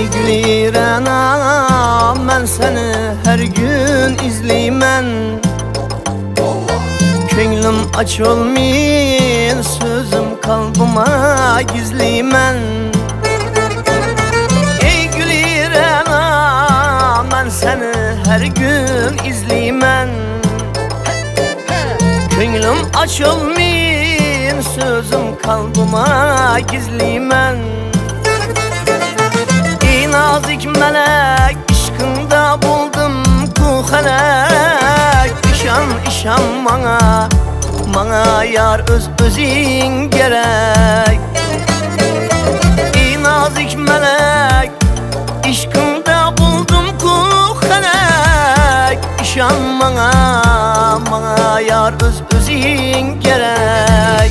Ey gülir ana, ben seni her gün izleymen. Könglim aç olmayın, sözüm kalbıma gizleymen. Ey gülir ana, ben seni her gün izleymen. Könglim aç olmayın, sözüm kalbıma gizleymen. Ey nazik melek, işkında buldum ku felek. İşan işan bana yar özün gerek. Ey nazik melek, işkında buldum ku felek. İşan bana yar özün gerek.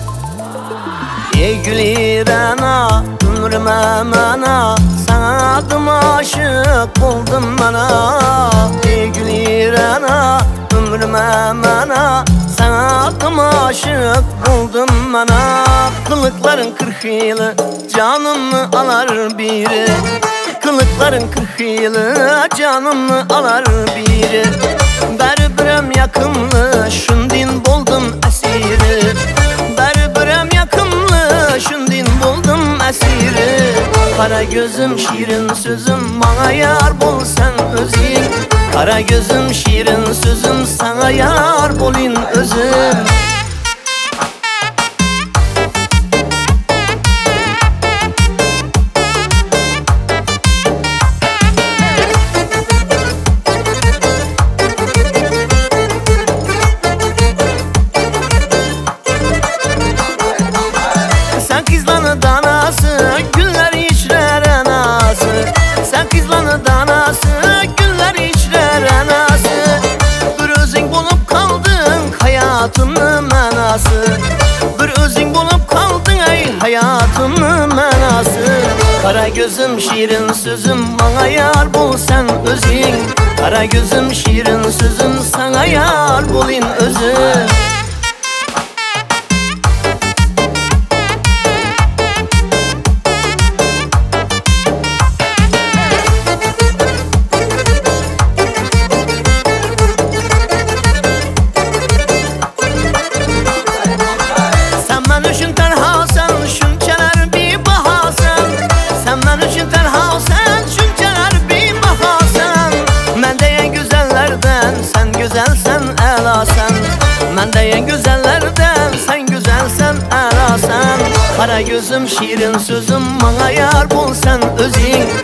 Ey gülir ana, ömrüme mana, sana adım aşık oldum bana. Ey gülir ana, ömrüme mana, sana adım aşık oldum bana. Kılıkların 40 yılı canımı alar biri. Kılıkların 40 yılı canımı alar biri. Berbirem yakımlı, şundin buldum esiri. Berbirem yakımlı, şundin buldum esiri. Kara gözüm şirin sözüm, bana yar bol sen özün. Kara gözüm şirin sözüm, sana yar bolin özüm. Sen kızlanı danası, güller içrer anası. Sen kızlanı danası, güller içrer anası. Bir özün bulup kaldın hayatımın manası. Bir özün bulup kaldın ey hayatımın manası. Kara gözüm şirin sözüm, bana yar bul sen özün. Kara gözüm şirin sözüm, sana yar bulin özüm. Ben de en güzellerden, sen güzelsen ela sen. Kara gözüm şirin sözüm, bana yar bul sen özün.